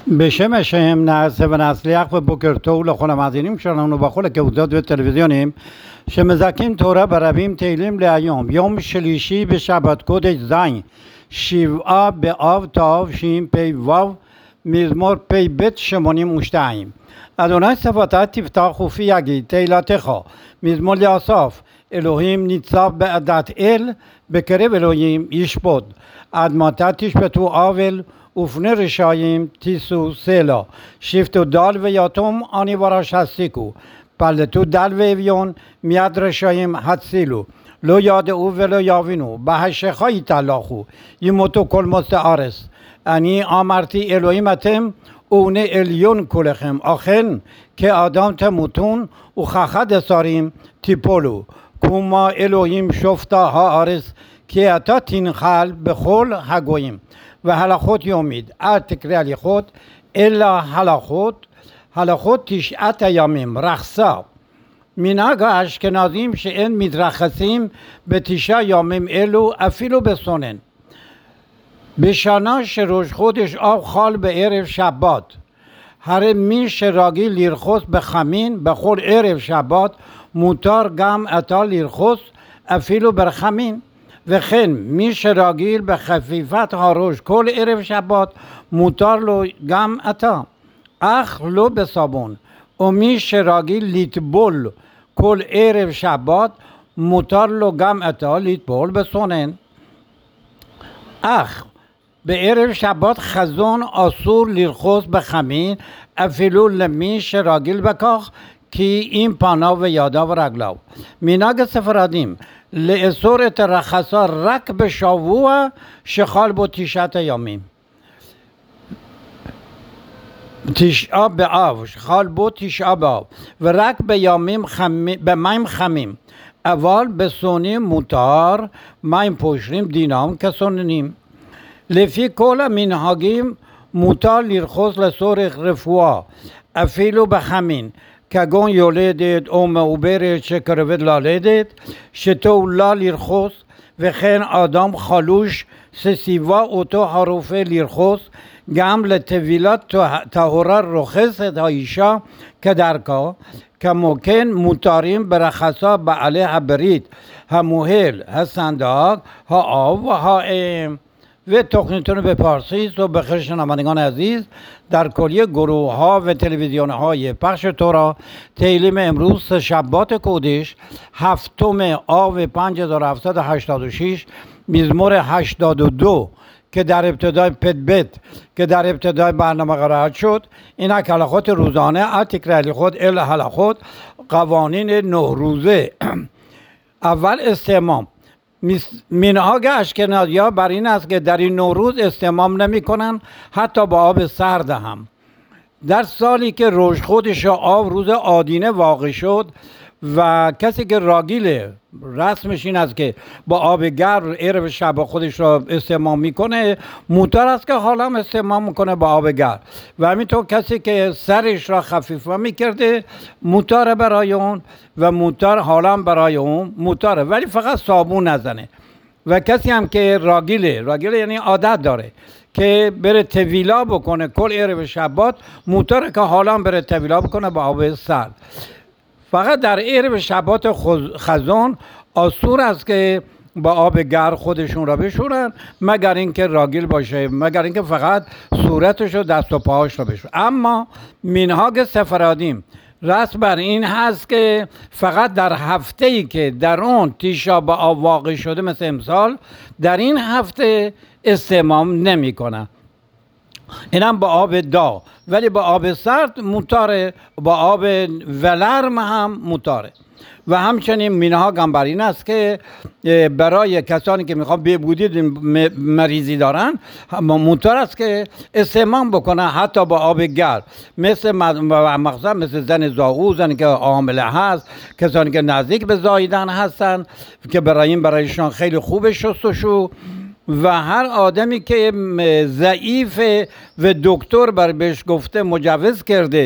בשם השם נעשה ונצליח ובוקר טוב לכל המאזינים שלנו בכל הכבודות וטלוויזיונים שמזכים תורה ברבים תהילים להיום יום שלישי בשבת קודש זין 7 באב תשפ"ו מזמור פ"ב 82 אדוני שפתי תפתח ופי יגיד תהילתך מזמור לאסף אלוהים ניצב בעדת אל בקרב אלוהים ישפוט עד מתי תשפטו עוול ופני רשעים תישאו סלה שפטו דל ויתום אני ורש הסיקו פלטו דל ואביון מיד רשעים הצילו לא ידעו ולא יבינו בהשכה יתהלכו ימותו כל מוסד הארץ אני אמרתי אלוהים אתם ובני עליון כולכם אכן כאדם תמותון וכ11 תיפולו כמו אלוהים שופטה הארץ כי אתה תנחל בכל הגויים והלכות יומית אל תקרא הליכות אלא הלכות 9 ימים רחצה מנהג האשכנזים שאין מתרחצים ב9 ימים אלו אפילו בסונן בשנה שראש חודש אב חל בערב שבת הרי מי שרגיל לרחוץ בחמין בכל ערב שבת מותר גם עתה לרחוץ אפילו בחמין וכן מי שרגיל בחפיפת הראש כל ערב שבת מותר לו גם עתה אך לא בסבון ומי שרגיל לטבול כל ערב שבת מותר לו גם עתה לטבול בסונן אך בערב שבת חזון אסור לרחוץ בחמין אפילו למי שרגיל בכך כי אם פניו וידיו ורגליו מנהג הספרדים לאסור את הרחצה רק בשבוע שחל בו 9 ימים 9 באב שחל בו 9 באב ורק במים חמים אבל בסונים מותר מים פושרים דינם כסוננים לפי כל המנהגים מותר לרחוץ לצורך רפואה אפילו בחמין כגון יולדת או מעוברת שקרבת ללדת שטוב לה לרחוץ וכן אדם חלוש שציווה אותו הרופא לרחוץ גם לטבילת טהרה רוחצת האישה כדרכה כמו כן מותרים ברחצה בעלי הברית המוהל הסנדק האב והאם ותוכניתנו בפרסית و بخیر شنوندگان عزیز در کلیه گروه ها و تلویزیون های پخش تورا تیلیم امروز شبات کودش 7 آو 5786 مزمور 82 که در ابتدای پدبت که در ابتدای برنامه قرار شد اینک حلقات روزانه تکراری خود حلقات قوانین 9 روزه اول استمام منهاج اشکنازی‌ها بر این است که در این نوروز استمام نمی کنند حتی با آب سرد هم در سالی که روز خودش آب روز آدینه واقع شد و کسی که راگیل رسمش این است که با آب گرم عرب شب خودش را استمام میکنه موتر است که حالا استمام میکنه با آب گرم و همینطور کسی که سرش را خفیفه میکرده موتر برای اون و موتر حالا برای اون موتره ولی فقط صابون نزنه و کسی هم که راگیله یعنی عادت داره که بره طویلا بکنه کل عرب شبات موتر که حالا بره طویلا بکنه با آب سرد فقط در عرب شبات خزان آسور است که با آب گرم خودشون را بشورن مگر اینکه راگیل باشه مگر اینکه فقط صورتش و دست و پاهاش را بشورن اما منهاج سفرادیم رسم بر این هست که فقط در هفته‌ای که در اون تیشا با آب واقع شده مثل امسال در این هفته استمام نمی کنن اینم با آب دا ولی با آب سرد موتاره با آب ولرم هم موتاره و همچنین منهاج هم بر این است که برای کسانی که میخوان ببودید مریضی دارن موتور است که استمام بکنن حتی با آب گرم مثل مثل زن زاغو زنی که حامله هست کسانی که نزدیک به زاییدن هستن که برایشان خیلی خوب شستشو و هر آدمی که ضعیف و دکتر بهش گفته مجوز کرده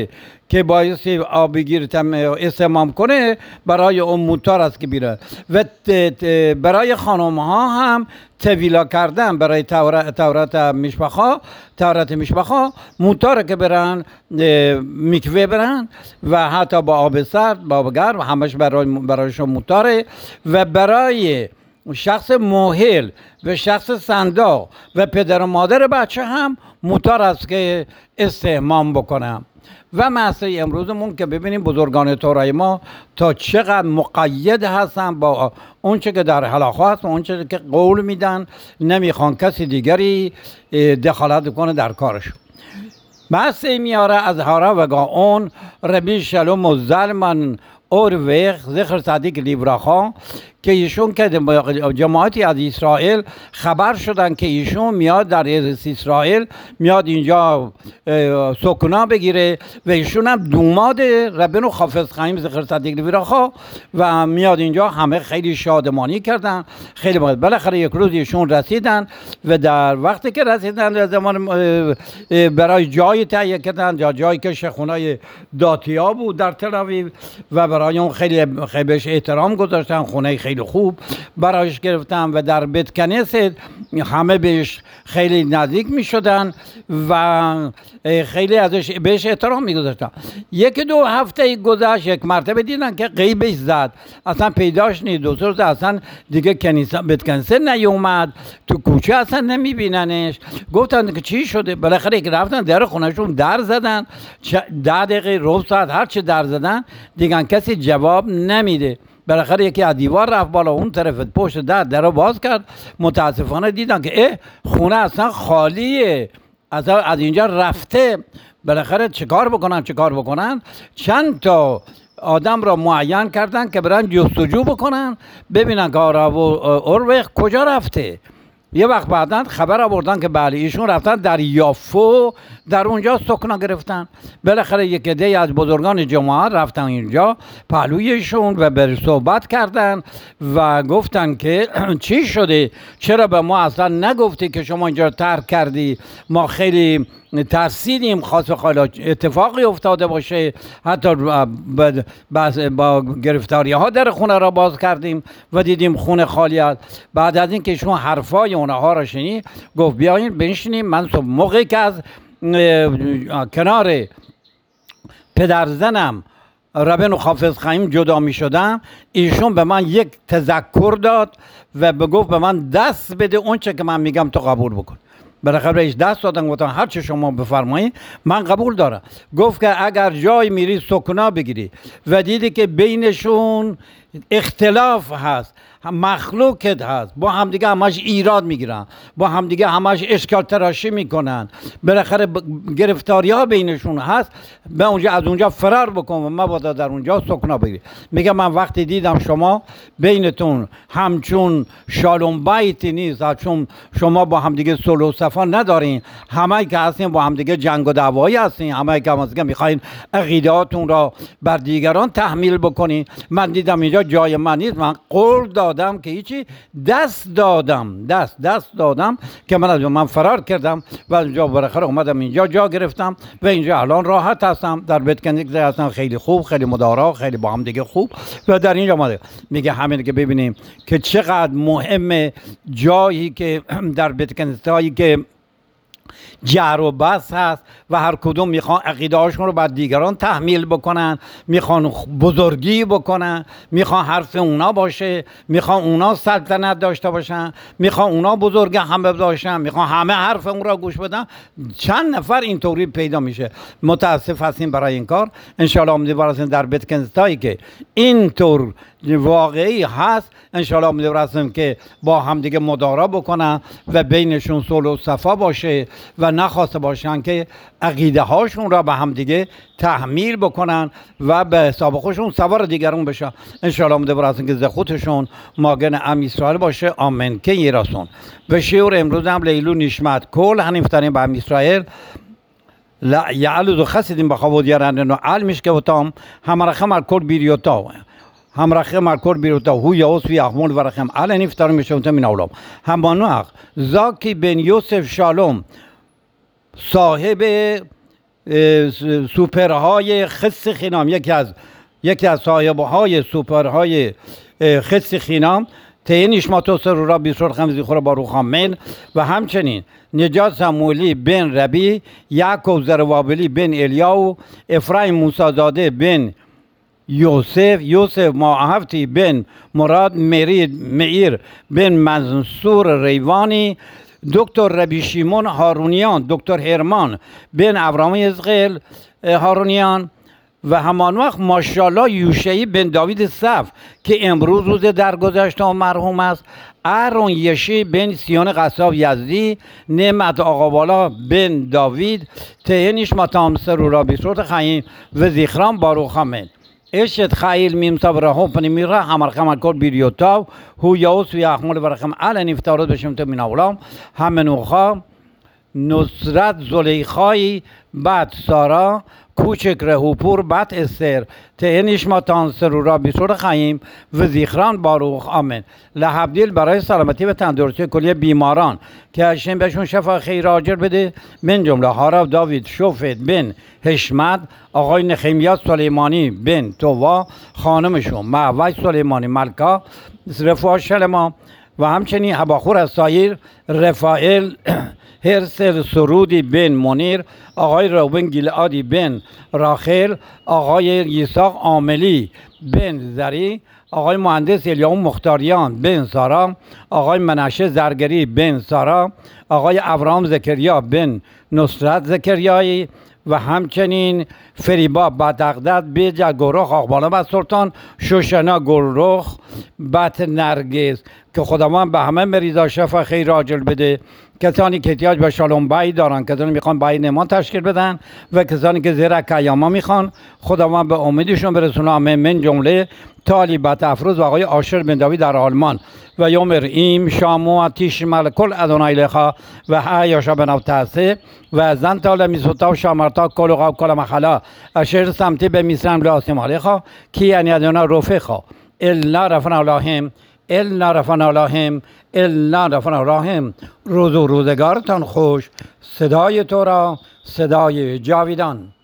که بایستی آب بگیره استمام کنه برای اون موتور است که بیره. و برای خانم ها هم تویلا کردن برای تورات میشبخا موتور که برن میکوه برن و حتی با آب سرد با آب گرم همش برایشون موتوره. و برای شخص مؤهل و شخص صندوق و پدر و مادر بچه هم موتور است که استحمام بکنم. و مسئله امروزمون که ببینیم بزرگان تورای ما تا چقدر مقید هستن با اونچه که در حلاخه هست و اونچه که قول میدن، نمیخوان کسی دیگری دخالت کنه در کارشون. مسئله میاره از هارا و اون ربی شلوم و زلمن اور ویخ ذکر صدیق لیبراخان که ایشون که جماعتی از اسرائیل خبر شدن که ایشون میاد در اسرائیل میاد اینجا سکنا بگیره و ایشون هم دوماد ربنو حافظ خیم ذکر صدیق لیبراخان و میاد اینجا. همه خیلی شادمانی کردن، خیلی بالاخره یک روز ایشون رسیدن و در وقتی که رسیدن در زمان برای جای تهیه کردن، جایی که شیخونای داتیا بود در تل آویو و برای اون خیلی بهش احترام گذاشتن، خونه خیلی خوب برایش گرفتن و در بیت کنیست همه بهش خیلی نزدیک می شدن و خیلی ازش بهش احترام می گذاشتن. یکی دو هفته گذشت، یک مرتبه دیدن که غیبش زد، اصلا پیداش نیست. دو روز اصلا دیگه بیت کنیست نیومد، تو کوچه اصلا نمی بیننش. گفتن که چی شده؟ بالاخره که رفتن در خونهشون در زدن، 10 دقیقه ربع ساعت هر چه در زدن دیگه کسی جواب نمیده. بالاخره یکی از دیوار رفت بالا، اون طرف پشت در رو باز کرد. متاسفانه دیدن که خونه اصلا خالیه، از اینجا رفته. بالاخره چیکار بکنن؟ چند تا آدم را معین کردن که برن جستجو بکنن ببینن که اورویخ کجا رفته. یه وقت بعداً خبر آوردن که بله ایشون رفتن در یافو، در اونجا سکنا گرفتن. بالاخره یک عده از بزرگان جماعت رفتن اینجا پهلویشون و بر صحبت کردن و گفتن که چی شده؟ چرا به ما اصلا نگفتی که شما اینجا ترک کردی؟ ما خیلی ترسیدیم خاص خالا اتفاقی افتاده باشه، حتی با گرفتاری ها در خونه را باز کردیم و دیدیم خونه خالی است. بعد از این که شما حرفای اونها را شنید گفت بیاین بنشینیم. من موقعی که از کنار پدرزنم ربن حافظ خیم جدا می شدم، ایشون به من یک تذکر داد و گفت به من دست بده، اون چه که من میگم تو قبول بکن. بالاخره بهش دست دادن، گفتن هر چه شما بفرمایید من قبول دارم. گفت که اگر جای میری سکنا بگیری و دیدی که بینشون اختلاف هست، مخلوقت هست، با همدیگه همش ایراد میگیرن، با همدیگه همش اشکال تراشی میکنن، بالاخره گرفتاری ها بینشون هست، به اونجا از اونجا فرار بکن و مبادا در اونجا سکنا بگیری. میگه من وقتی دیدم شما بینتون همچون شالوم بیتی نیست، چون شما با همدیگه صلح و صفا ندارین، همه که هستین با همدیگه جنگ و دعوایی هستین، همه که همدیگه میخواین عقیدهاتون را بر دیگران تحمیل بکنین. من دیدم اینجا جای من نیست، من قول دادم که هیچی، دست دادم که من فرار کردم و اینجا بالاخره اومدم اینجا جا گرفتم و اینجا الان راحت هستم. در بیت کنیست هستم، خیلی خوب، خیلی مدارا، خیلی با هم دیگه خوب و در اینجا اومده. میگه همین که ببینیم که چقدر مهمه جایی که در بیت کنیست هایی که جر و بس هست و هر کدوم میخوان عقیده هاشون رو بر دیگران تحمیل بکنن، میخوان بزرگی بکنن، میخوان حرف اونا باشه، میخوان اونا سلطنت داشته باشن، میخوان اونا بزرگ همه باشن، میخوان همه حرف اون را گوش بدن. چند نفر اینطوری پیدا میشه. متاسف هستیم برای این کار. انشاءالله امیدوارم در بیت کنیست هایی که اینطور واقعی هست انشاءالله امیدوارم که با هم دیگه مدارا بکنن و بینشون صلح و صفا باشه و نخواسته باشن که عقیده هاشون را به هم دیگه تحمیل بکنن و به حساب خودشون سوار دیگرون بشن. انشاءالله امیدوارم که زخوتشون ماگن ام اسرائیل باشه. آمین که یراسون. به شعور امروز هم لیلو نشمت کل هنیفترین به ام اسرائیل لا یعلو خسیدیم بخواد یارن علمش که وتام همرخم الکل بیریوتا همرخم الکل بیروتا هو یاوس وی احمول ورخم الان افتار میشوند من اولام همانوق زاکی بن یوسف شالوم صاحب سوپرهای خس خینام، یکی از صاحبهای سوپرهای خس خینام تهی نشماتوس رو را بیسور خمزی خور باروخ آمین و همچنین نجات سمولی بن ربی، یعقوب زروابلی بن الیاو، افرایم موسازاده بن یوسف معهفتی بن مراد، مئیر بن منصور ریوانی، دکتر ربی شیمون هارونیان، دکتر هرمان بن ابراهیم ازغیل هارونیان و همان وقت ماشاءالله یوشعی بن داوید صف که امروز روز درگذشته و مرحوم است، اهرون یشی بن سیون قصاب یزدی، نعمت آقابالا بن داوید، تهنیش ماتام سرورا بیسرت خییم و زیخران باروخ آمین. اشت خیل میم صبره هم پنی میره همرخم کل بیریوتاو هو یاوس و یحمل برخم علن افتارد بشم تو میناولام همنوخا نصرت زلیخایی بعد سارا کوچک رهوپور بعد استر تهنیش ما تانسر را بیسور خییم و زیخران باروخ آمین. لحبدیل برای سلامتی و تندرستی کلی بیماران که هشتیم بهشون شفا خیر آجر بده، من جمله هارا داوید شوفت بن حشمت، آقای نخیمیات سلیمانی بن تووا، خانمشون معوج سلیمانی ملکا رفاه شلما و همچنین هباخور از سایر رفائل هرسل سرودی بن منیر، آقای روبن گیلعادی بن راخیل، آقای یساق عاملی بن زری، آقای مهندس الیاو مختاریان بن سارا، آقای منشه زرگری بن سارا، آقای ابراهام زکریا بن نصرت زکریایی و همچنین فریبا بدغدد بیجا گروخ آقبالا و سلطان شوشنا گروخ بط نرگس که خداوند به همه مریضا شفا خیر عاجل بده. کسانی که احتیاج به شالوم بایی دارن، کسانی میخوان بایی نمان تشکیل بدن و کسانی که زیر کیاما میخوان، خداوند به امیدشون برسونه. آمین. من جمله طالبت افروز و آقای آشر بن داوید در آلمان و یومر ایم شامو تیش مل کل ادونای لخا و هایاشا بناو تاسه و زن تاله میسوتا و شامرتا کل و کل مخلا اشر سمتی به میسرم لاسم آلیخا کی یعنی ادونا رفقا الا رفنا اللهم الا رفنا اللهم الا رفنا اللهم. روز و روزگارتان خوش. صدای تو را صدای جاویدان.